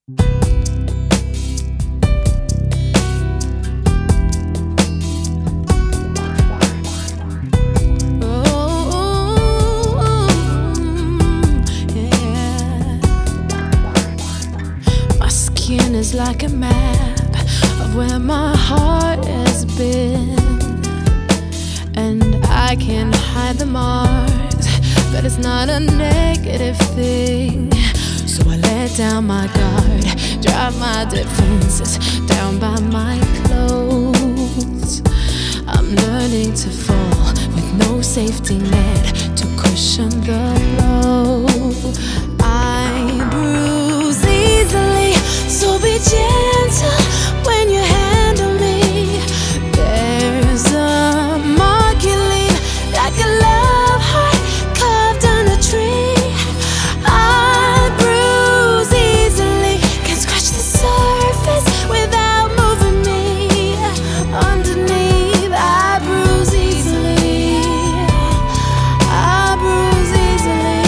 Is like a map of where my heart has been, and I can hide the marks, but it's not a negative thing. So I let down my guard, drive my defenses down by my clothes. I'm learning to fall with no safety net to cushion the blow. I bruise easily, so be gentle when you handle me. There's a mark you leave, like a love heart carved on a tree. I bruise easily, can scratch the surface without moving me. Underneath, I bruise easily. I bruise easily.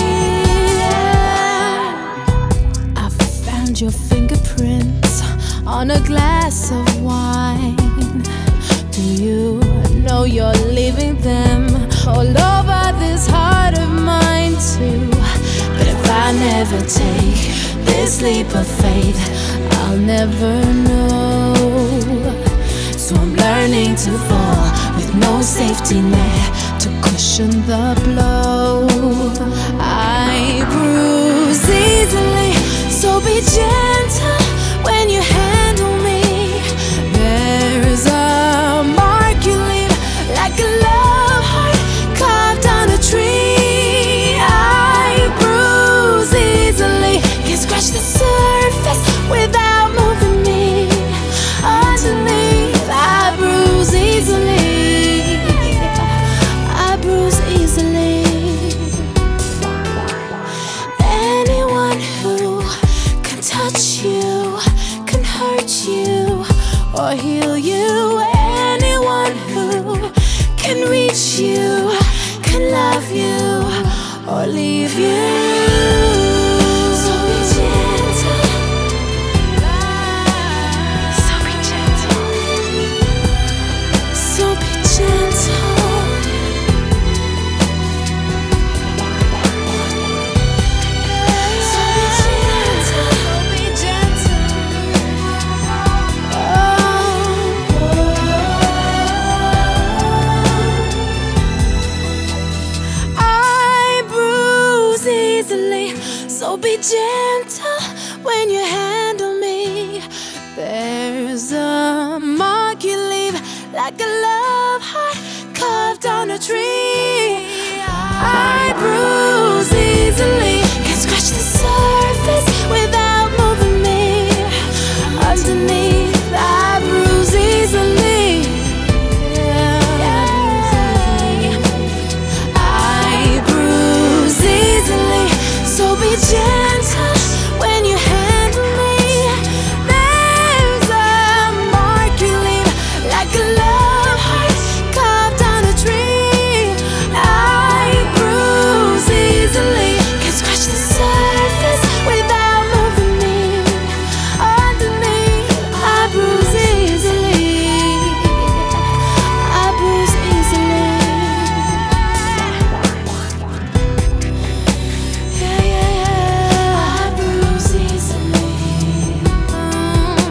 I found your fingerprints on a glass of wine. Do you know you're leaving them all over this heart of mine too? But if I never take this leap of faith, I'll never know. So I'm learning to fall with no safety net to cushion the blow. I bruise easily, so be gentle when you handle me. There's a mark you leave, like a love heart carved on a tree. I bruise easily, can scratch the surface without moving me. Underneath, I bruise easily. I bruise easily. Anyone who can touch you, can hurt you or heal you. Anyone who can reach you, can love you or leave you. So be gentle. So be gentle. So be gentle. So be gentle. Be gentle. I bruise easily, so be gentle when you handle me. There's a mark you leave, like a love heart carved on a tree. I bruise easily, can scratch the surface without moving me. Underneath, I bruise easily. I bruise easily, so be gentle when you handle me. There's a mark you leave, like a love heart carved on a tree. I bruise easily, can scratch the surface without moving me. Underneath, I bruise easily. I bruise easily. Yeah, yeah, yeah. I bruise easily.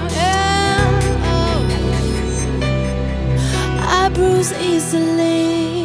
Yeah. I bruise easily.